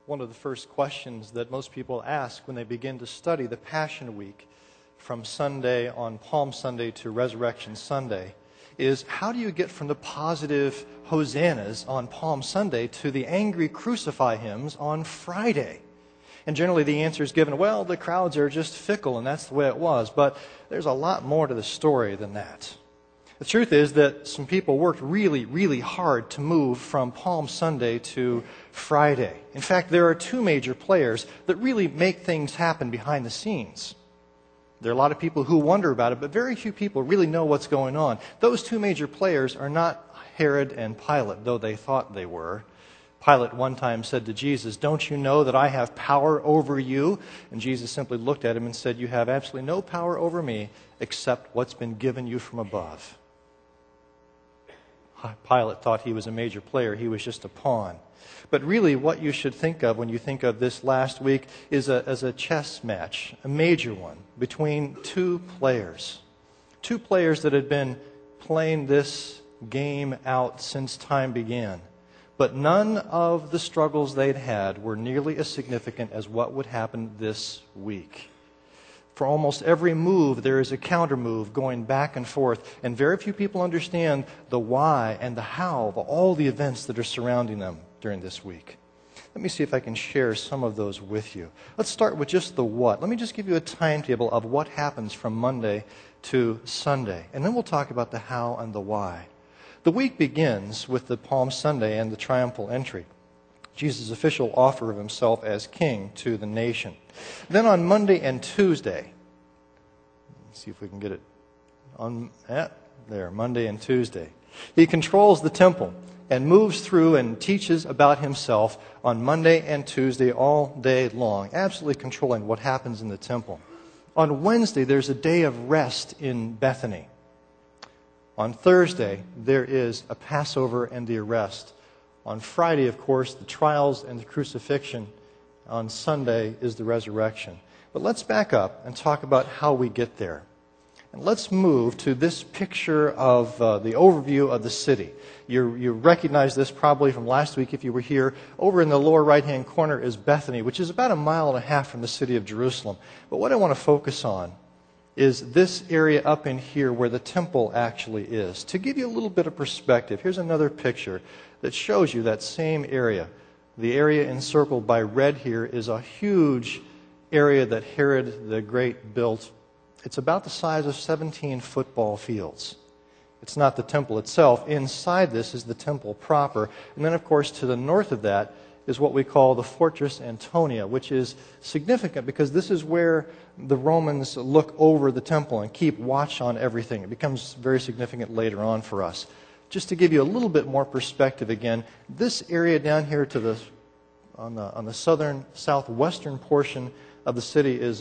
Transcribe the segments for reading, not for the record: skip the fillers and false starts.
one of the first questions that most people ask when they begin to study the Passion Week from Sunday on Palm Sunday to Resurrection Sunday is, how do you get from the positive hosannas on Palm Sunday to the angry crucify hymns on Friday? And generally the answer is given, well, the crowds are just fickle and that's the way it was. But there's a lot more to the story than that. The truth is that some people worked really, really hard to move from Palm Sunday to Friday. In fact, there are two major players that really make things happen behind the scenes. There are a lot of people who wonder about it, but very few people really know what's going on. Those two major players are not Herod and Pilate, though they thought they were. Pilate one time said to Jesus, "Don't you know that I have power over you?" And Jesus simply looked at him and said, "You have absolutely no power over me except what's been given you from above." Pilate thought he was a major player. He was just a pawn. But really what you should think of when you think of this last week is as a chess match, a major one, between two players. Two players that had been playing this game out since time began. But none of the struggles they'd had were nearly as significant as what would happen this week. For almost every move, there is a counter move going back and forth, and very few people understand the why and the how of all the events that are surrounding them during this week. Let me see if I can share some of those with you. Let's start with just the what. Let me just give you a timetable of what happens from Monday to Sunday, and then we'll talk about the how and the why. The week begins with the Palm Sunday and the triumphal entry, Jesus' official offer of himself as king to the nation. Then on Monday and Tuesday, let's see if we can get it on there, Monday and Tuesday, he controls the temple and moves through and teaches about himself on Monday and Tuesday all day long, absolutely controlling what happens in the temple. On Wednesday, there's a day of rest in Bethany. On Thursday, there is a Passover and the arrest. On Friday, of course, the trials and the crucifixion. On Sunday is the resurrection. But let's back up and talk about how we get there. And let's move to this picture of the overview of the city. You recognize this probably from last week if you were here. Over in the lower right-hand corner is Bethany, which is about 1.5 miles from the city of Jerusalem. But what I want to focus on is this area up in here where the temple actually is. To give you a little bit of perspective, here's another picture that shows you that same area. The area encircled by red here is a huge area that Herod the Great built. It's about the size of 17 football fields. It's not the temple itself. Inside this is the temple proper. And then, of course, to the north of that is what we call the Fortress Antonia, which is significant because this is where the Romans look over the temple and keep watch on everything. It becomes very significant later on for us. Just to give you a little bit more perspective again, this area down here to the on the southern southwestern portion of the city is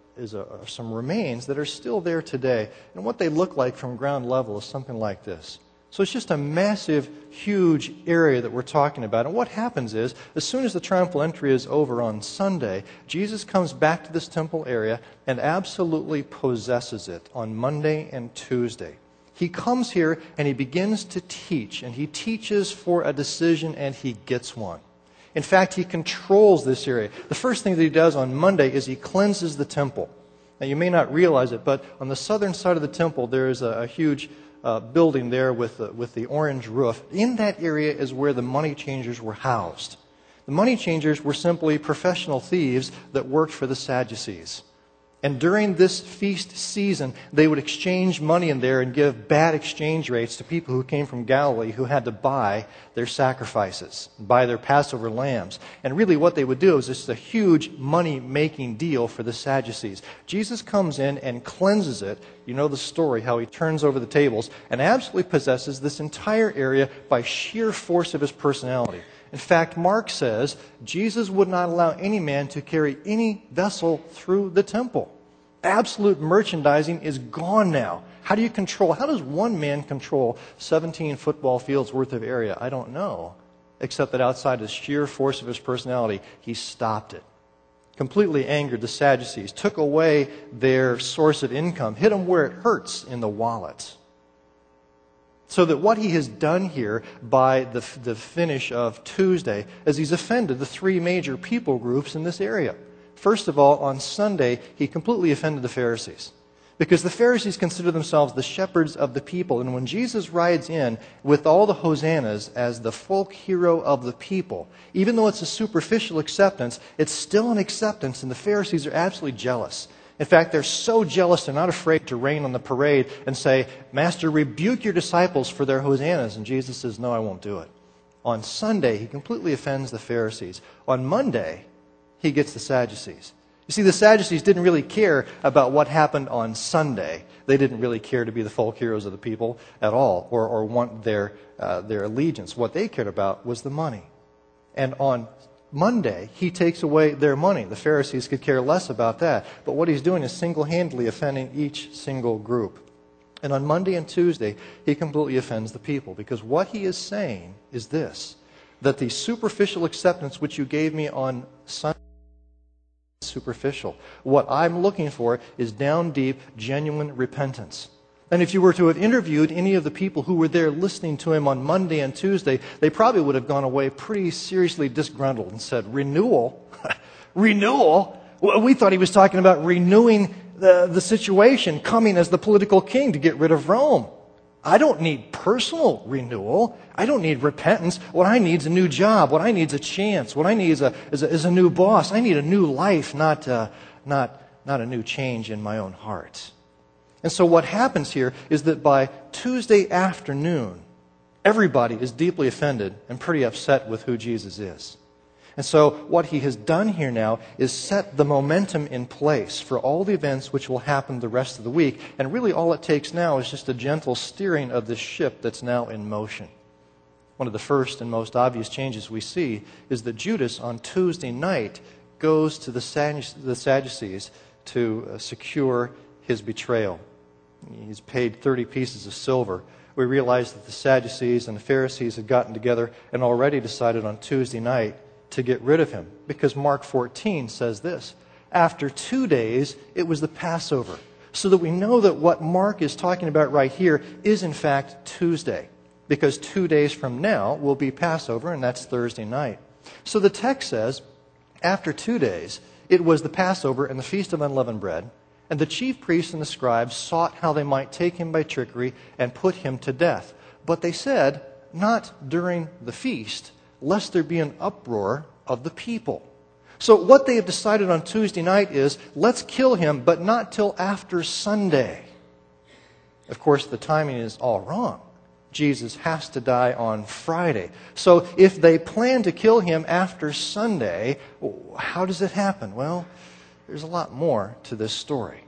some remains that are still there today. And what they look like from ground level is something like this. So it's just a massive, huge area that we're talking about. And what happens is, as soon as the triumphal entry is over on Sunday, Jesus comes back to this temple area and absolutely possesses it on Monday and Tuesday. He comes here and he begins to teach, and he teaches for a decision and he gets one. In fact, he controls this area. The first thing that he does on Monday is he cleanses the temple. Now, you may not realize it, but on the southern side of the temple, there is a huge building there with the orange roof. In that area is where the money changers were housed. The money changers were simply professional thieves that worked for the Sadducees. And during this feast season, they would exchange money in there and give bad exchange rates to people who came from Galilee who had to buy their sacrifices, buy their Passover lambs. And really what they would do is just a huge money-making deal for the Sadducees. Jesus comes in and cleanses it. You know the story, how he turns over the tables and absolutely possesses this entire area by sheer force of his personality. In fact, Mark says Jesus would not allow any man to carry any vessel through the temple. Absolute merchandising is gone now. How does one man control 17 football fields worth of area? I don't know. Except that outside the sheer force of his personality, he stopped it. Completely angered the Sadducees, took away their source of income, hit them where it hurts in the wallet. So that what he has done here by the finish of Tuesday is he's offended the three major people groups in this area. First of all, on Sunday, he completely offended the Pharisees. Because the Pharisees consider themselves the shepherds of the people. And when Jesus rides in with all the hosannas as the folk hero of the people, even though it's a superficial acceptance, it's still an acceptance, and the Pharisees are absolutely jealous. In fact, they're so jealous they're not afraid to rain on the parade and say, "Master, rebuke your disciples for their hosannas." And Jesus says, "No, I won't do it." On Sunday, he completely offends the Pharisees. On Monday, he gets the Sadducees. You see, the Sadducees didn't really care about what happened on Sunday. They didn't really care to be the folk heroes of the people at all, or want their allegiance. What they cared about was the money. And on Monday, he takes away their money. The Pharisees could care less about that. But what he's doing is single-handedly offending each single group. And on Monday and Tuesday, he completely offends the people. Because what he is saying is this, that the superficial acceptance which you gave me on Sunday, superficial. What I'm looking for is down deep, genuine repentance. And if you were to have interviewed any of the people who were there listening to him on Monday and Tuesday, they probably would have gone away pretty seriously disgruntled and said, "Renewal? Renewal? We thought he was talking about renewing the situation, coming as the political king to get rid of Rome. I don't need personal renewal. I don't need repentance. What I need is a new job. What I need is a chance. What I need is a new boss. I need a new life, not a new change in my own heart." And so what happens here is that by Tuesday afternoon, everybody is deeply offended and pretty upset with who Jesus is. And so what he has done here now is set the momentum in place for all the events which will happen the rest of the week. And really all it takes now is just a gentle steering of this ship that's now in motion. One of the first and most obvious changes we see is that Judas on Tuesday night goes to the Sadducees to secure his betrayal. He's paid 30 pieces of silver. We realize that the Sadducees and the Pharisees had gotten together and already decided on Tuesday night to get rid of him. Because Mark 14 says this, after 2 days, it was the Passover. So that we know that what Mark is talking about right here is in fact Tuesday. Because 2 days from now will be Passover, and that's Thursday night. So the text says, after 2 days, it was the Passover and the Feast of Unleavened Bread, and the chief priests and the scribes sought how they might take him by trickery and put him to death. But they said, not during the feast, lest there be an uproar of the people. So what they have decided on Tuesday night is, let's kill him, but not till after Sunday. Of course, the timing is all wrong. Jesus has to die on Friday. So if they plan to kill him after Sunday, how does it happen? Well, there's a lot more to this story.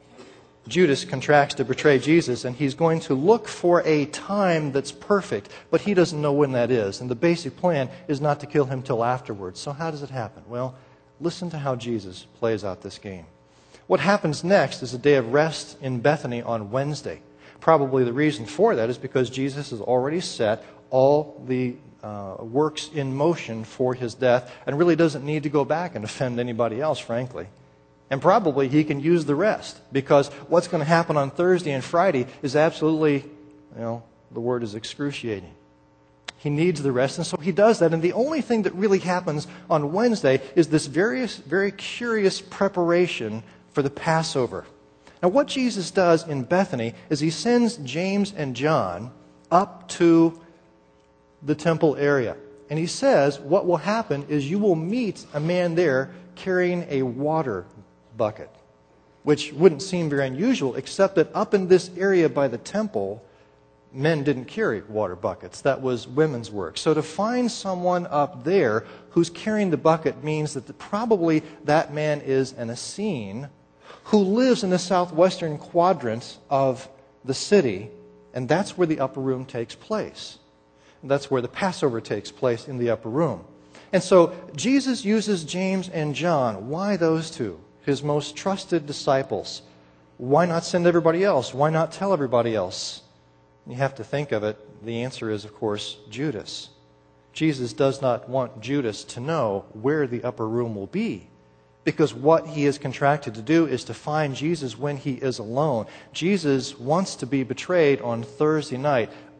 Judas contracts to betray Jesus, and he's going to look for a time that's perfect, but he doesn't know when that is. And the basic plan is not to kill him till afterwards. So how does it happen? Well, listen to how Jesus plays out this game. What happens next is a day of rest in Bethany on Wednesday. Probably the reason for that is because Jesus has already set all the works in motion for his death and really doesn't need to go back and offend anybody else, frankly. And probably he can use the rest, because what's going to happen on Thursday and Friday is absolutely, the word is excruciating. He needs the rest, and so he does that. And the only thing that really happens on Wednesday is this very curious preparation for the Passover. Now, what Jesus does in Bethany is he sends James and John up to the temple area. And he says what will happen is you will meet a man there carrying a water bucket, which wouldn't seem very unusual, except that up in this area by the temple, men didn't carry water buckets. That was women's work. So to find someone up there who's carrying the bucket means that probably that man is an Essene who lives in the southwestern quadrant of the city, and that's where the upper room takes place. And that's where the Passover takes place, in the upper room. And so Jesus uses James and John. Why those two? His most trusted disciples. Why not send everybody else? Why not tell everybody else? You have to think of it. The answer is, of course, Judas. Jesus does not want Judas to know where the upper room will be, because what he is contracted to do is to find Jesus when he is alone. Jesus wants to be betrayed on Thursday night,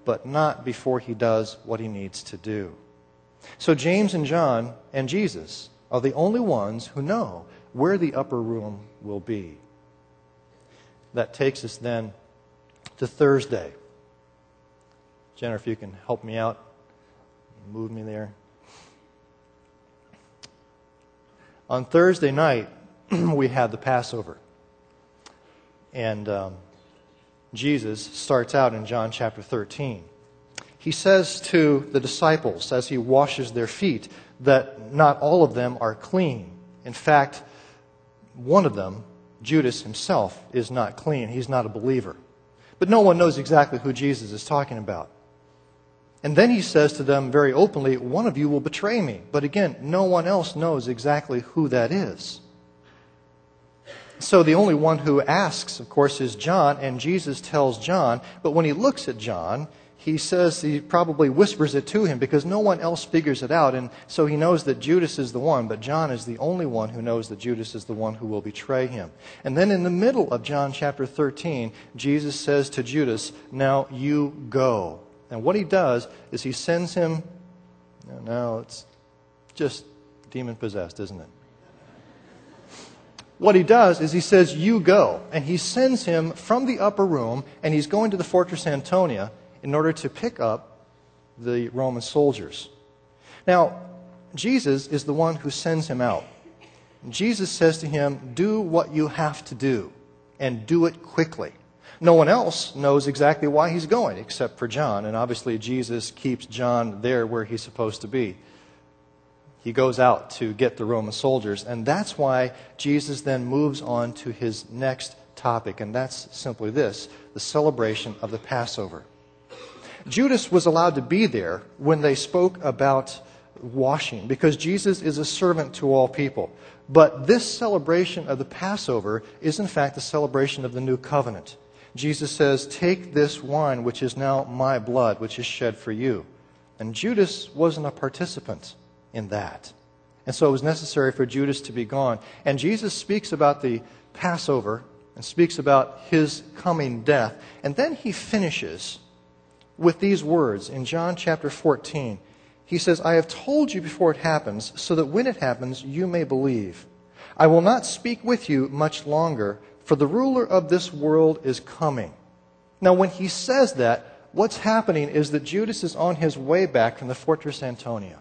but not before he does what he needs to do. So James and John and Jesus are the only ones who know where the upper room will be. That takes us then to Thursday. Jennifer, if you can help me out, move me there. On Thursday night, we had the Passover. And Jesus starts out in John chapter 13. He says to the disciples as he washes their feet that not all of them are clean. In fact, one of them, Judas himself, is not clean. He's not a believer. But no one knows exactly who Jesus is talking about. And then he says to them very openly, one of you will betray me. But again, no one else knows exactly who that is. So the only one who asks, of course, is John, and Jesus tells John. But when he looks at John, he says, he probably whispers it to him because no one else figures it out. And so he knows that Judas is the one, but John is the only one who knows that Judas is the one who will betray him. And then in the middle of John chapter 13, Jesus says to Judas, now you go. And what he does is he sends him, now it's just demon-possessed, isn't it? What he does is he says, you go. And he sends him from the upper room, and he's going to the Fortress Antonia in order to pick up the Roman soldiers. Now, Jesus is the one who sends him out. Jesus says to him, do what you have to do, and do it quickly. No one else knows exactly why he's going, except for John. And obviously, Jesus keeps John there where he's supposed to be. He goes out to get the Roman soldiers. And that's why Jesus then moves on to his next topic. And that's simply this, the celebration of the Passover. Judas was allowed to be there when they spoke about washing, because Jesus is a servant to all people. But this celebration of the Passover is in fact the celebration of the new covenant. Jesus says, take this wine, which is now my blood, which is shed for you. And Judas wasn't a participant in that. And so it was necessary for Judas to be gone. And Jesus speaks about the Passover and speaks about his coming death. And then he finishes with these words in John chapter 14. He says, I have told you before it happens, so that when it happens, you may believe. I will not speak with you much longer, for the ruler of this world is coming. Now, when he says that, what's happening is that Judas is on his way back from the Fortress Antonia.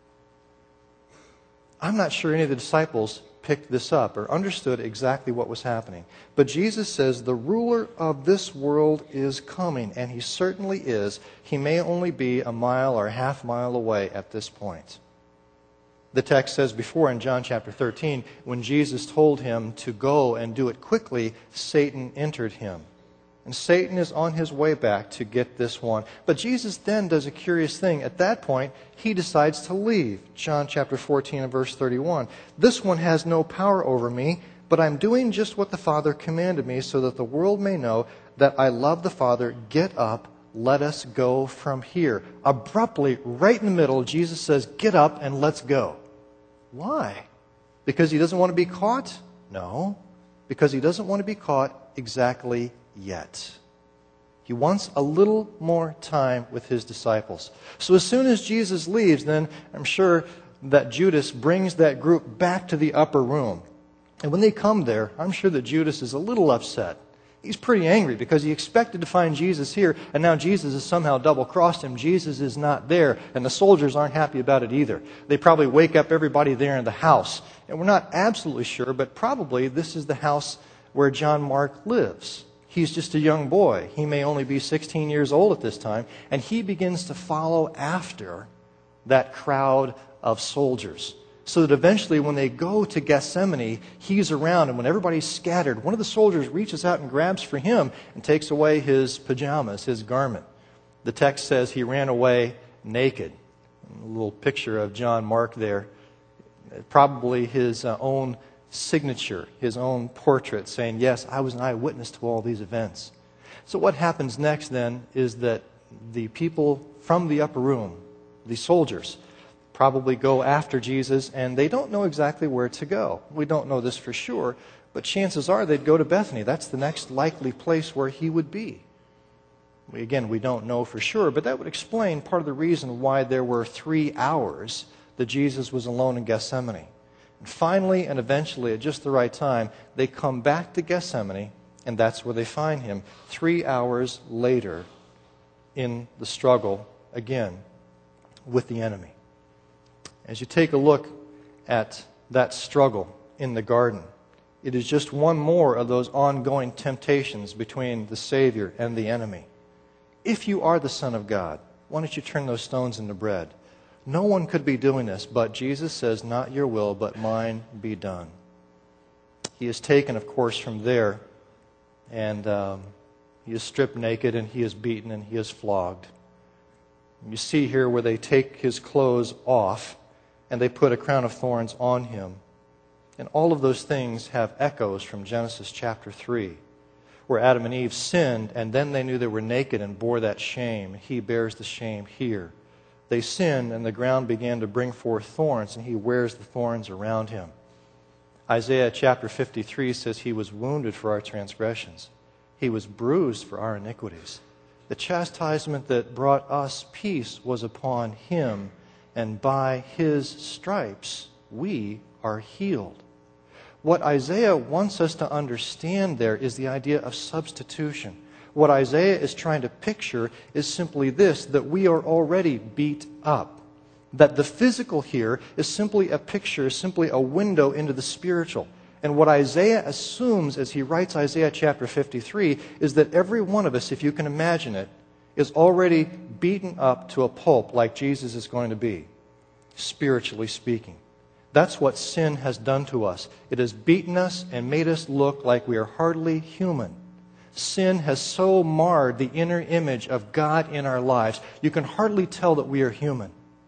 I'm not sure any of the disciples picked this up or understood exactly what was happening. But Jesus says the ruler of this world is coming, and he certainly is. He may only be a mile or a half mile away at this point. The text says before in John chapter 13, when Jesus told him to go and do it quickly, Satan entered him. And Satan is on his way back to get this one. But Jesus then does a curious thing. At that point, he decides to leave. John chapter 14 and verse 31. This one has no power over me, but I'm doing just what the Father commanded me, so that the world may know that I love the Father. Get up, let us go from here. Abruptly, right in the middle, Jesus says, get up and let's go. Why? Because he doesn't want to be caught? No. Because he doesn't want to be caught exactly yet. He wants a little more time with his disciples. So as soon as Jesus leaves, then I'm sure that Judas brings that group back to the upper room. And when they come there, I'm sure that Judas is a little upset. He's pretty angry because he expected to find Jesus here, and now Jesus has somehow double-crossed him. Jesus is not there, and the soldiers aren't happy about it either. They probably wake up everybody there in the house. And we're not absolutely sure, but probably this is the house where John Mark lives. He's just a young boy. He may only be 16 years old at this time, and he begins to follow after that crowd of soldiers. So that eventually when they go to Gethsemane, he's around, and when everybody's scattered, one of the soldiers reaches out and grabs for him and takes away his pajamas, his garment. The text says he ran away naked. A little picture of John Mark there. Probably his own signature, his own portrait, saying, yes, I was an eyewitness to all these events. So what happens next then is that the people from the upper room, the soldiers, probably go after Jesus, and they don't know exactly where to go. We don't know this for sure, but chances are they'd go to Bethany. That's the next likely place where he would be. Again, we don't know for sure, but that would explain part of the reason why there were 3 hours that Jesus was alone in Gethsemane. And finally and eventually, at just the right time, they come back to Gethsemane, and that's where they find him 3 hours later in the struggle again with the enemy. As you take a look at that struggle in the garden, it is just one more of those ongoing temptations between the Savior and the enemy. If you are the Son of God, why don't you turn those stones into bread? No one could be doing this, but Jesus says, not your will, but mine be done. He is taken, of course, from there, and he is stripped naked, and he is beaten, and he is flogged. You see here where they take his clothes off, and they put a crown of thorns on him. And all of those things have echoes from Genesis chapter 3, where Adam and Eve sinned, and then they knew they were naked and bore that shame. He bears the shame here. They sinned, and the ground began to bring forth thorns, and he wears the thorns around him. Isaiah chapter 53 says he was wounded for our transgressions. He was bruised for our iniquities. The chastisement that brought us peace was upon him, and by his stripes we are healed. What Isaiah wants us to understand there is the idea of substitution. What Isaiah is trying to picture is simply this, that we are already beat up. That the physical here is simply a picture, simply a window into the spiritual. And what Isaiah assumes as he writes Isaiah chapter 53 is that every one of us, if you can imagine it, is already beaten up to a pulp like Jesus is going to be, spiritually speaking. That's what sin has done to us. It has beaten us and made us look like we are hardly human. Sin has so marred the inner image of God in our lives, you can hardly tell that we are human.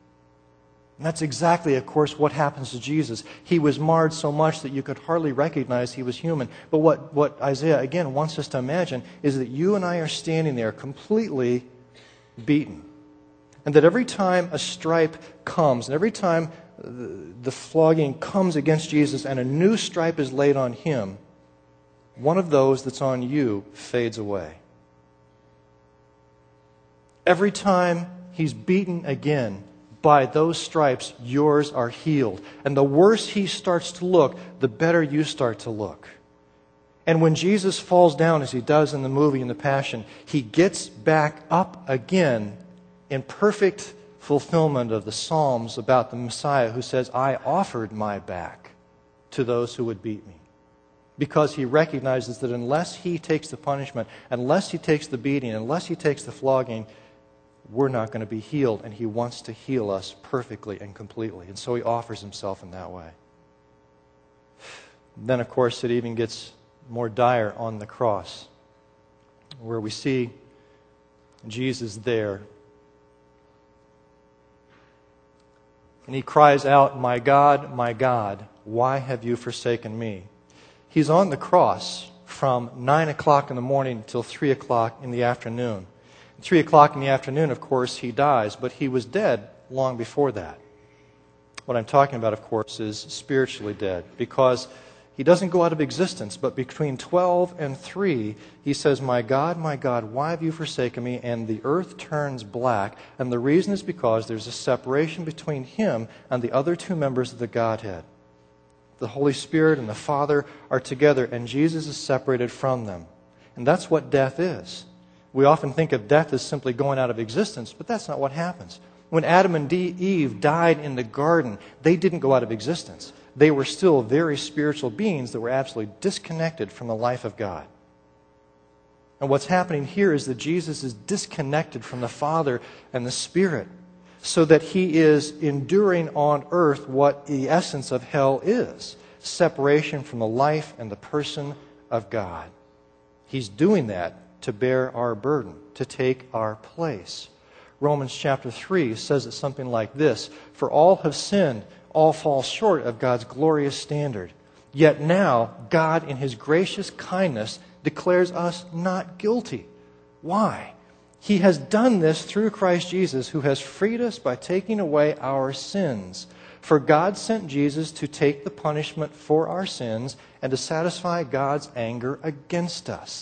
And that's exactly, of course, what happens to Jesus. He was marred so much that you could hardly recognize he was human. But what Isaiah, again, wants us to imagine is that you and I are standing there completely beaten. And that every time a stripe comes, and every time the flogging comes against Jesus and a new stripe is laid on him, one of those that's on you fades away. Every time he's beaten again, by those stripes, yours are healed. And the worse he starts to look, the better you start to look. And when Jesus falls down, as he does in the movie, in the Passion, he gets back up again in perfect fulfillment of the Psalms about the Messiah who says, I offered my back to those who would beat me. Because he recognizes that unless he takes the punishment, unless he takes the beating, unless he takes the flogging, we're not going to be healed, and he wants to heal us perfectly and completely. And so he offers himself in that way. Then, of course, it even gets more dire on the cross, where we see Jesus there. And he cries out, my God, why have you forsaken me? He's on the cross from 9 o'clock in the morning till 3 o'clock in the afternoon. 3 o'clock in the afternoon, of course, he dies, but he was dead long before that. What I'm talking about, of course, is spiritually dead, because he doesn't go out of existence, but between 12 and 3, he says, my God, why have you forsaken me? And the earth turns black, and the reason is because there's a separation between him and the other two members of the Godhead. The Holy Spirit and the Father are together, and Jesus is separated from them. And that's what death is. We often think of death as simply going out of existence, but that's not what happens. When Adam and Eve died in the garden, they didn't go out of existence. They were still very spiritual beings that were absolutely disconnected from the life of God. And what's happening here is that Jesus is disconnected from the Father and the Spirit, so that he is enduring on earth what the essence of hell is, separation from the life and the person of God. He's doing that to bear our burden, to take our place. Romans chapter 3 says it something like this, for all have sinned, all fall short of God's glorious standard. Yet now, God in his gracious kindness declares us not guilty. Why? He has done this through Christ Jesus, who has freed us by taking away our sins. For God sent Jesus to take the punishment for our sins and to satisfy God's anger against us.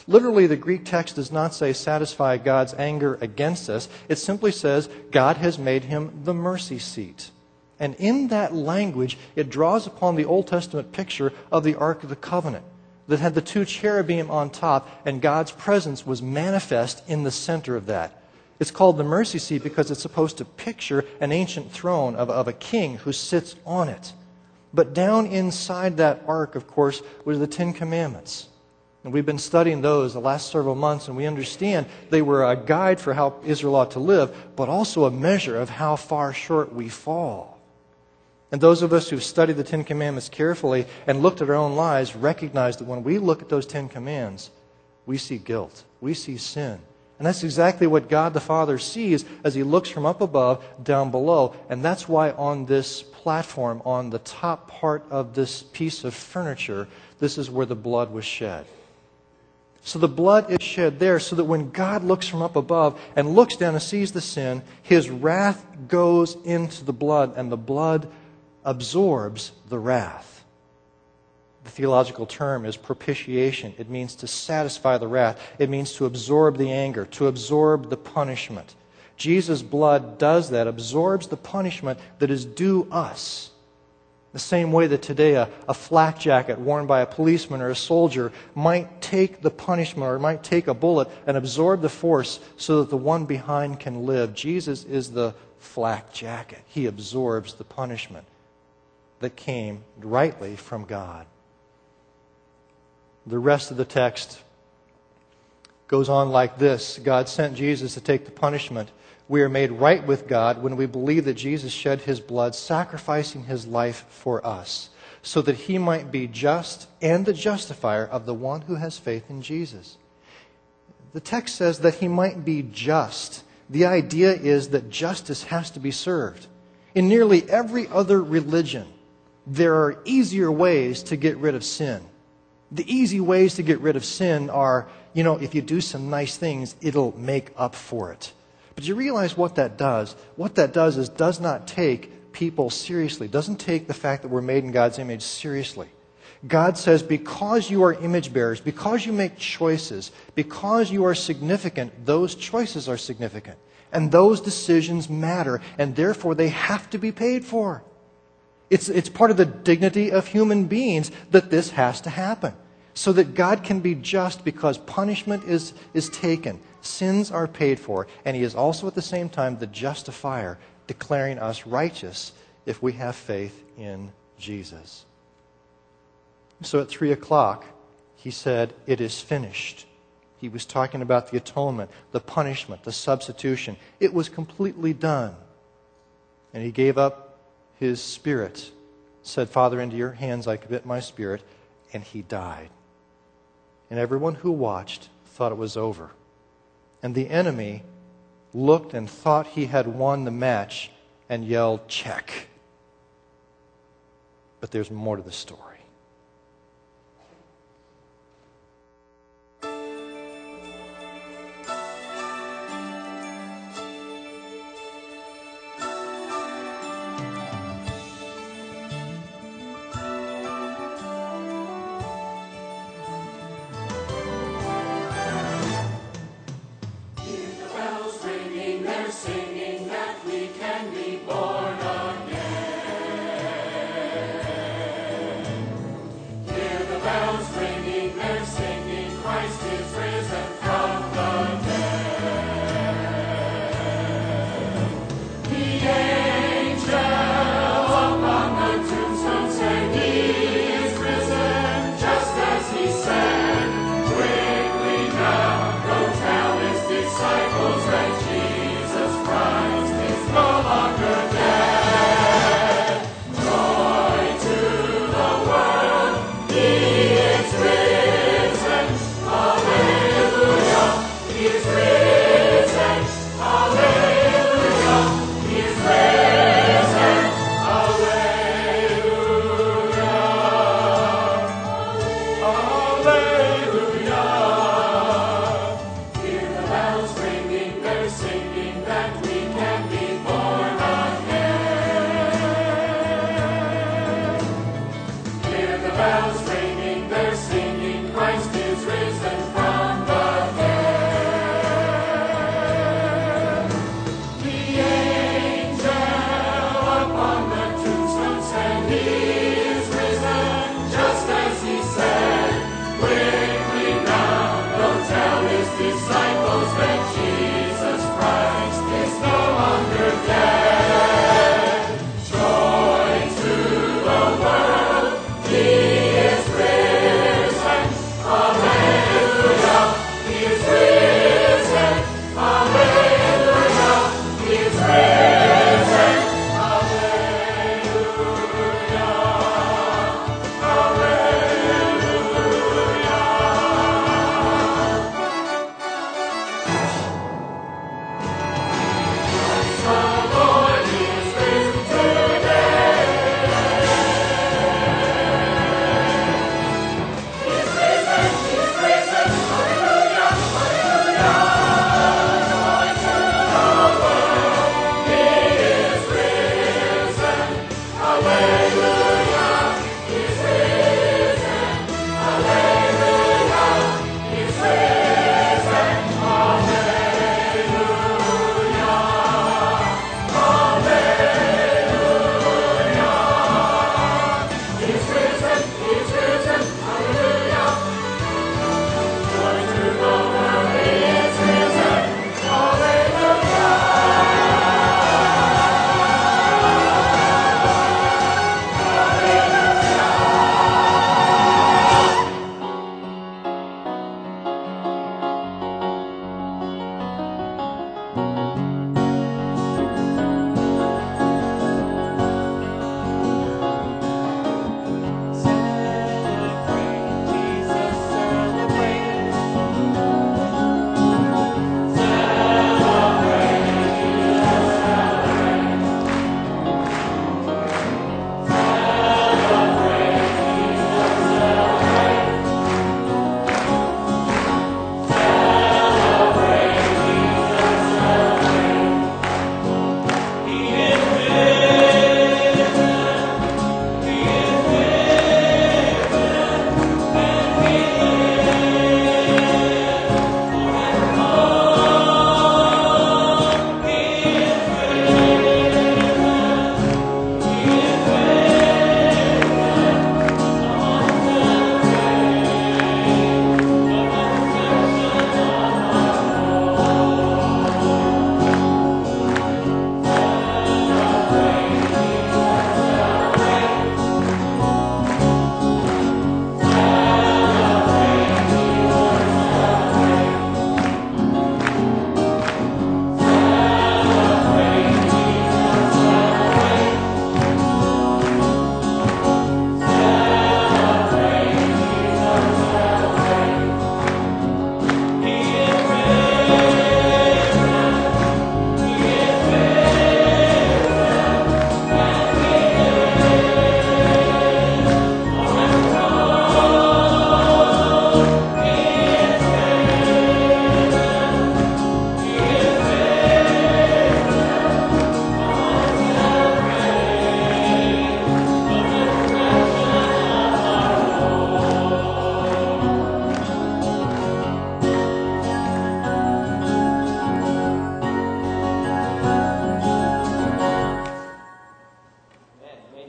Literally, the Greek text does not say satisfy God's anger against us. It simply says God has made him the mercy seat. And in that language, it draws upon the Old Testament picture of the Ark of the Covenant that had the two cherubim on top, and God's presence was manifest in the center of that. It's called the mercy seat because it's supposed to picture an ancient throne of a king who sits on it. But down inside that ark, of course, were the Ten Commandments. And we've been studying those the last several months, and we understand they were a guide for how Israel ought to live, but also a measure of how far short we fall. And those of us who've studied the Ten Commandments carefully and looked at our own lives recognize that when we look at those Ten Commands, we see guilt, we see sin. And that's exactly what God the Father sees as he looks from up above down below. And that's why on this platform, on the top part of this piece of furniture, this is where the blood was shed. So the blood is shed there so that when God looks from up above and looks down and sees the sin, his wrath goes into the blood, and the blood absorbs the wrath. The theological term is propitiation. It means to satisfy the wrath. It means to absorb the anger, to absorb the punishment. Jesus' blood does that, absorbs the punishment that is due us. The same way that today a flak jacket worn by a policeman or a soldier might take the punishment or might take a bullet and absorb the force so that the one behind can live. Jesus is the flak jacket. He absorbs the punishment that came rightly from God. The rest of the text goes on like this. God sent Jesus to take the punishment. We are made right with God when we believe that Jesus shed his blood, sacrificing his life for us, so that he might be just and the justifier of the one who has faith in Jesus. The text says that he might be just. The idea is that justice has to be served. In nearly every other religion, there are easier ways to get rid of sin. The easy ways to get rid of sin are, if you do some nice things, it'll make up for it. But you realize what that does? What that does is does not take people seriously. Doesn't take the fact that we're made in God's image seriously. God says because you are image bearers, because you make choices, because you are significant, those choices are significant. And those decisions matter, and therefore they have to be paid for. It's part of the dignity of human beings that this has to happen. So that God can be just because punishment is taken. Sins are paid for. And he is also at the same time the justifier, declaring us righteous if we have faith in Jesus. So at 3 o'clock, he said, "It is finished." He was talking about the atonement, the punishment, the substitution. It was completely done. And he gave up his spirit, said, "Father, into your hands I commit my spirit," and he died. And everyone who watched thought it was over. And the enemy looked and thought he had won the match and yelled, "Check." But there's more to the story.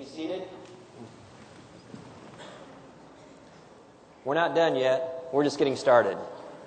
be seated. We're not done yet. We're just getting started.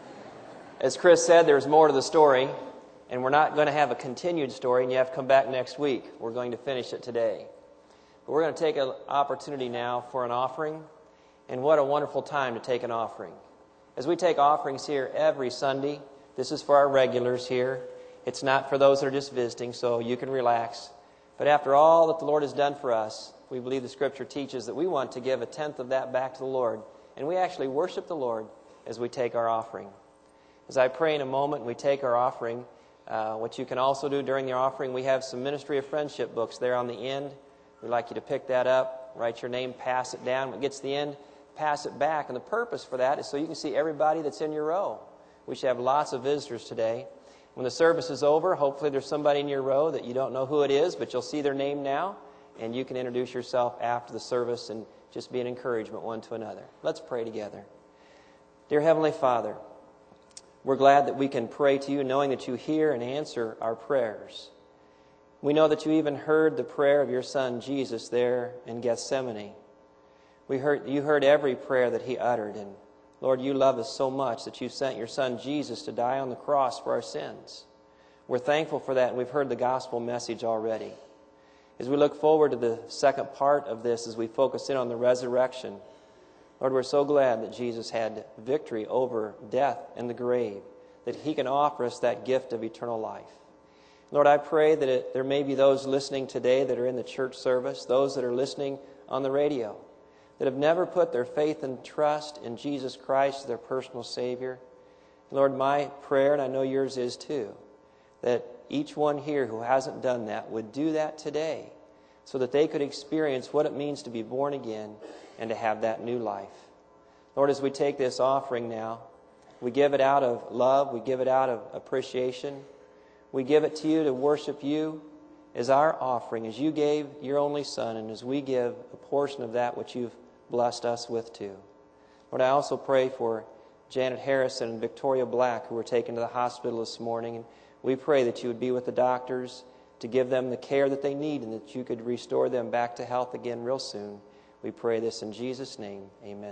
As Chris said, there's more to the story, and we're not going to have a continued story, and you have to come back next week. We're going to finish it today. But we're going to take an opportunity now for an offering, and what a wonderful time to take an offering. As we take offerings here every Sunday, this is for our regulars here. It's not for those that are just visiting, so you can relax. But after all that the Lord has done for us, we believe the Scripture teaches that we want to give a tenth of that back to the Lord. And we actually worship the Lord as we take our offering. As I pray in a moment and we take our offering, what you can also do during the offering, we have some Ministry of Friendship books there on the end. We'd like you to pick that up, write your name, pass it down. When it gets to the end, pass it back. And the purpose for that is so you can see everybody that's in your row. We should have lots of visitors today. When the service is over, hopefully there's somebody in your row that you don't know who it is, but you'll see their name now, and you can introduce yourself after the service and just be an encouragement one to another. Let's pray together. Dear Heavenly Father, we're glad that we can pray to you knowing that you hear and answer our prayers. We know that you even heard the prayer of your Son Jesus there in Gethsemane. You heard every prayer that he uttered, and Lord, you love us so much that you sent your Son Jesus to die on the cross for our sins. We're thankful for that, and we've heard the gospel message already. As we look forward to the second part of this, as we focus in on the resurrection, Lord, we're so glad that Jesus had victory over death and the grave, that he can offer us that gift of eternal life. Lord, I pray that there may be those listening today that are in the church service, those that are listening on the radio, that have never put their faith and trust in Jesus Christ as their personal Savior. Lord, my prayer, and I know yours is too, that each one here who hasn't done that would do that today so that they could experience what it means to be born again and to have that new life. Lord, as we take this offering now, we give it out of love, we give it out of appreciation, we give it to you to worship you as our offering, as you gave your only Son, and as we give a portion of that which you've blessed us with too. Lord, I also pray for Janet Harrison and Victoria Black, who were taken to the hospital this morning. And we pray that you would be with the doctors to give them the care that they need and that you could restore them back to health again real soon. We pray this in Jesus' name. Amen.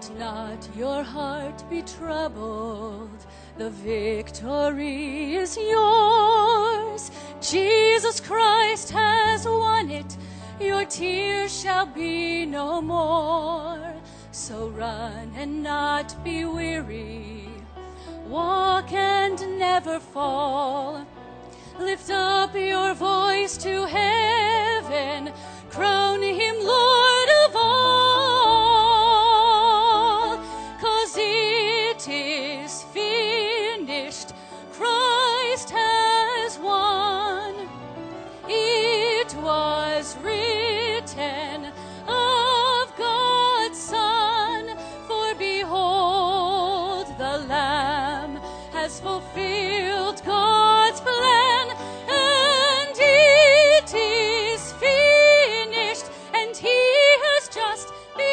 Let not your heart be troubled. The victory is yours. Jesus Christ has won it. Your tears shall be no more. So run and not be weary. Walk and never fall. Lift up your voice to heaven. Crown him Lord of all. 'Cause it is finished. Christ has won. It was written of God's Son. For behold, the Lamb has fulfilled God's plan. And it is finished. And he has just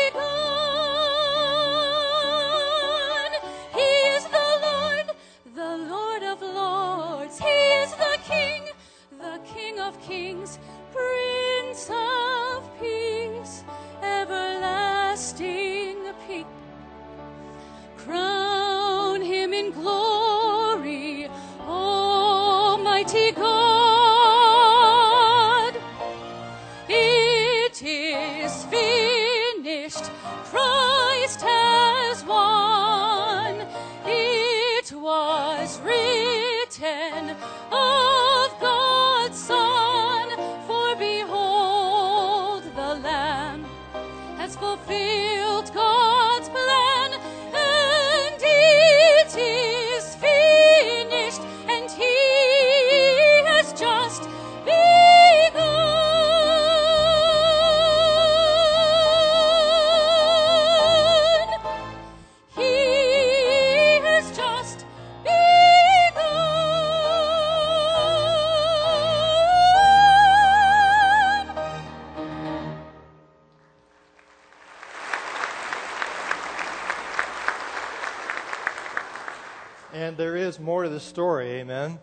begun. He is the Lord of Lords. He is the King of Kings, Prince of Peace, everlasting peace. Crown him in glory, Almighty God. It is finished. Christ has won. It was written of God's Son. For behold, the Lamb has fulfilled God's plan. And it is finished. And he has just begun. He has just begun. And there is more to the story, amen.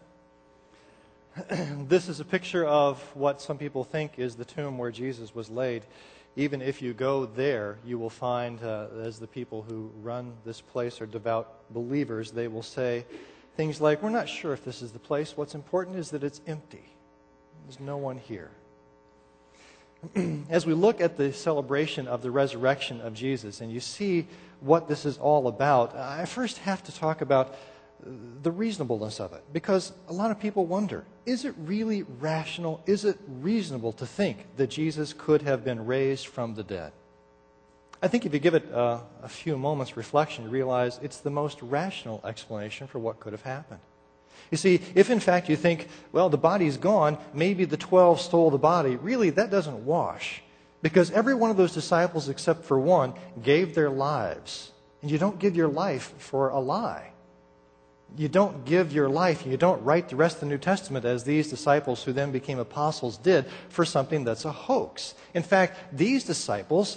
This is a picture of what some people think is the tomb where Jesus was laid. Even if you go there, you will find, as the people who run this place are devout believers, they will say things like, we're not sure if this is the place. What's important is that it's empty. There's no one here. As we look at the celebration of the resurrection of Jesus, and you see what this is all about, I first have to talk about the reasonableness of it. Because a lot of people wonder, is it really rational? Is it reasonable to think that Jesus could have been raised from the dead? I think if you give it a few moments reflection, you realize it's the most rational explanation for what could have happened. You see, if in fact you think, well, the body's gone, maybe the 12 stole the body, really that doesn't wash. Because every one of those disciples except for one gave their lives. And you don't give your life for a lie. You don't give your life, you don't write the rest of the New Testament as these disciples who then became apostles did for something that's a hoax. In fact, these disciples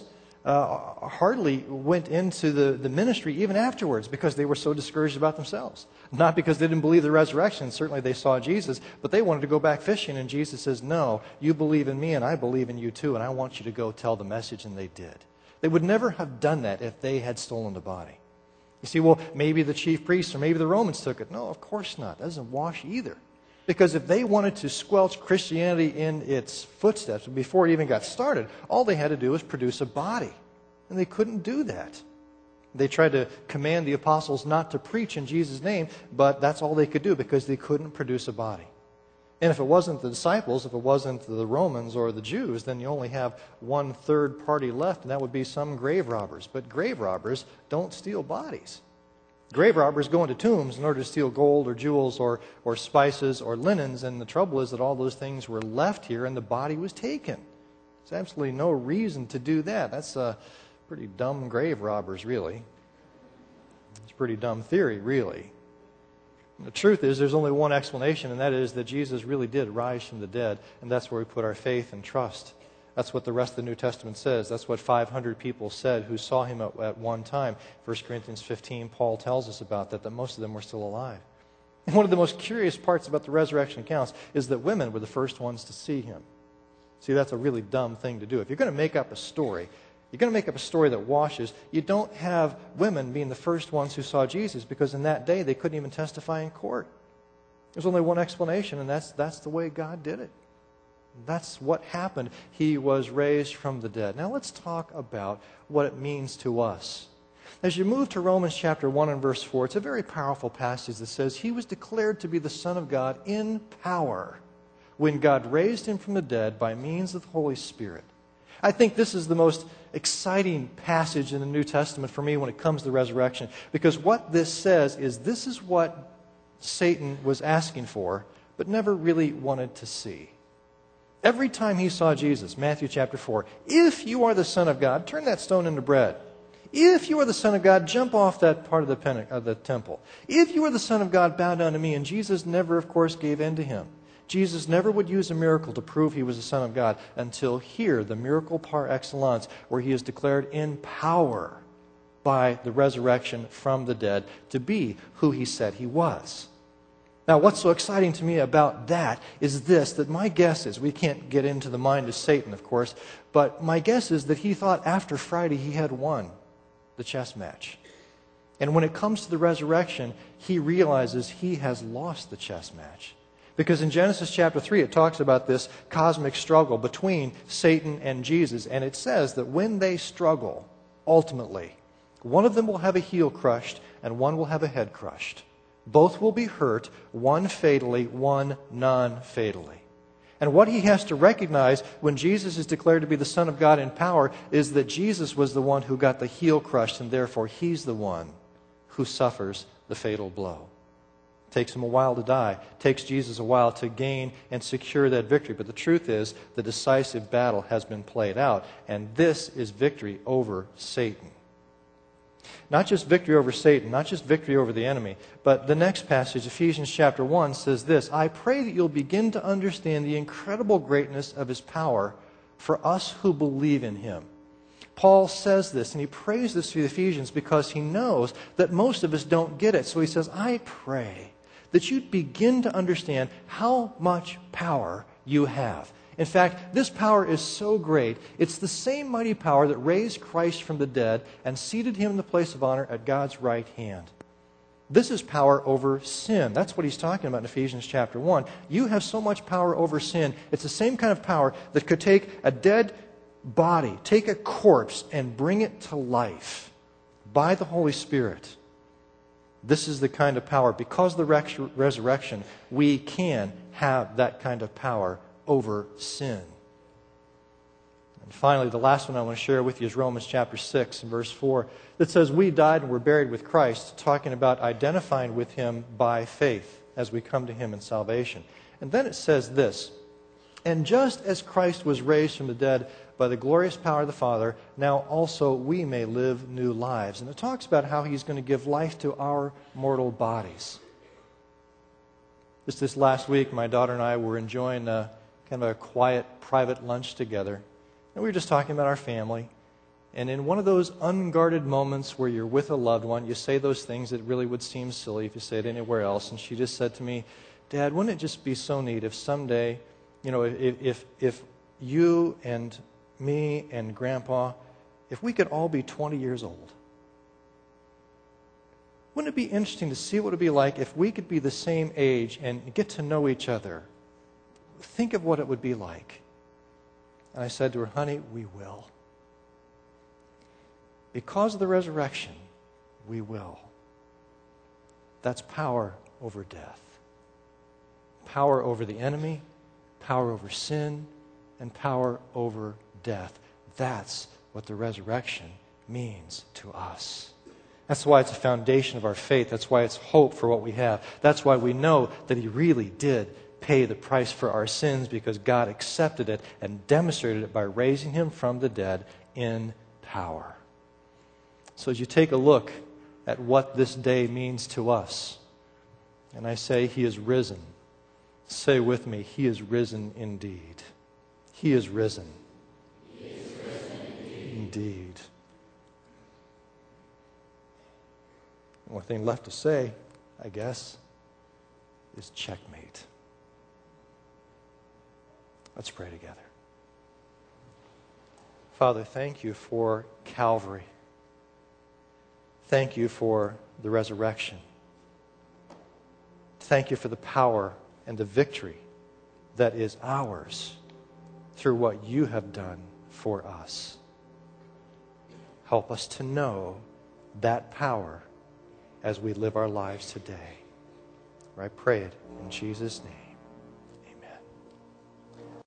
hardly went into the ministry even afterwards because they were so discouraged about themselves. Not because they didn't believe the resurrection. Certainly they saw Jesus, but they wanted to go back fishing. And Jesus says, no, you believe in me and I believe in you too, and I want you to go tell the message. And they did. They would never have done that if they had stolen the body. You see, well, maybe the chief priests or maybe the Romans took it. No, of course not. That doesn't wash either. Because if they wanted to squelch Christianity in its footsteps before it even got started, all they had to do was produce a body. And they couldn't do that. They tried to command the apostles not to preach in Jesus' name, but that's all they could do because they couldn't produce a body. And if it wasn't the disciples, if it wasn't the Romans or the Jews, then you only have one third party left, and that would be some grave robbers. But grave robbers don't steal bodies. Grave robbers go into tombs in order to steal gold or jewels or spices or linens, and the trouble is that all those things were left here and the body was taken. There's absolutely no reason to do that. That's pretty dumb grave robbers, really. It's a pretty dumb theory, really. The truth is there's only one explanation, and that is that Jesus really did rise from the dead, and that's where we put our faith and trust. That's what the rest of the New Testament says. That's what 500 people said who saw him at one time. 1 Corinthians 15, Paul tells us about that most of them were still alive. And one of the most curious parts about the resurrection accounts is that women were the first ones to see him. See, that's a really dumb thing to do. If you're going to make up a story, you're going to make up a story that washes, you don't have women being the first ones who saw Jesus, because in that day they couldn't even testify in court. There's only one explanation, and that's the way God did it. That's what happened. He was raised from the dead. Now let's talk about what it means to us. As you move to Romans chapter 1 and verse 4, it's a very powerful passage that says, He was declared to be the Son of God in power when God raised Him from the dead by means of the Holy Spirit. I think this is the most exciting passage in the New Testament for me when it comes to the resurrection, because what this says is this is what Satan was asking for, but never really wanted to see. Every time he saw Jesus, Matthew chapter 4, if you are the Son of God, turn that stone into bread. If you are the Son of God, jump off that part of the temple. If you are the Son of God, bow down to me. And Jesus never, of course, gave in to him. Jesus never would use a miracle to prove he was the Son of God until here, the miracle par excellence, where he is declared in power by the resurrection from the dead to be who he said he was. Now, what's so exciting to me about that is this, that my guess is, we can't get into the mind of Satan, of course, but my guess is that he thought after Friday he had won the chess match. And when it comes to the resurrection, he realizes he has lost the chess match. Because in Genesis chapter 3, it talks about this cosmic struggle between Satan and Jesus. And it says that when they struggle, ultimately, one of them will have a heel crushed and one will have a head crushed. Both will be hurt, one fatally, one non-fatally. And what he has to recognize when Jesus is declared to be the Son of God in power is that Jesus was the one who got the heel crushed, and therefore he's the one who suffers the fatal blow. It takes him a while to die. It takes Jesus a while to gain and secure that victory. But the truth is, the decisive battle has been played out, and this is victory over Satan. Not just victory over Satan, not just victory over the enemy, but the next passage, Ephesians chapter 1, says this, I pray that you'll begin to understand the incredible greatness of his power for us who believe in him. Paul says this, and he prays this to the Ephesians because he knows that most of us don't get it. So he says, I pray that you'd begin to understand how much power you have. In fact, this power is so great, it's the same mighty power that raised Christ from the dead and seated him in the place of honor at God's right hand. This is power over sin. That's what he's talking about in Ephesians chapter 1. You have so much power over sin. It's the same kind of power that could take a dead body, take a corpse, and bring it to life by the Holy Spirit. This is the kind of power. Because of the resurrection, we can have that kind of power over sin. And finally, the last one I want to share with you is Romans chapter 6 and verse 4 that says, we died and were buried with Christ, talking about identifying with him by faith as we come to him in salvation. And then it says this, and just as Christ was raised from the dead by the glorious power of the Father, now also we may live new lives. And it talks about how he's going to give life to our mortal bodies. Just this last week, my daughter and I were enjoying kind of a quiet, private lunch together. And we were just talking about our family. And in one of those unguarded moments where you're with a loved one, you say those things that really would seem silly if you say it anywhere else. And she just said to me, Dad, wouldn't it just be so neat if someday, if you and me and Grandpa, if we could all be 20 years old? Wouldn't it be interesting to see what it would be like if we could be the same age and get to know each other? Think of what it would be like. And I said to her, honey, we will. Because of the resurrection, we will. That's power over death. Power over the enemy, power over sin, and power over death. That's what the resurrection means to us. That's why it's a foundation of our faith. That's why it's hope for what we have. That's why we know that he really did pay the price for our sins, because God accepted it and demonstrated it by raising him from the dead in power. So as you take a look at what this day means to us, and I say he is risen, say with me, he is risen indeed. He is risen. He is risen indeed. The only thing left to say, I guess, is checkmate. Let's pray together. Father, thank you for Calvary. Thank you for the resurrection. Thank you for the power and the victory that is ours through what you have done for us. Help us to know that power as we live our lives today. I pray it in Jesus' name.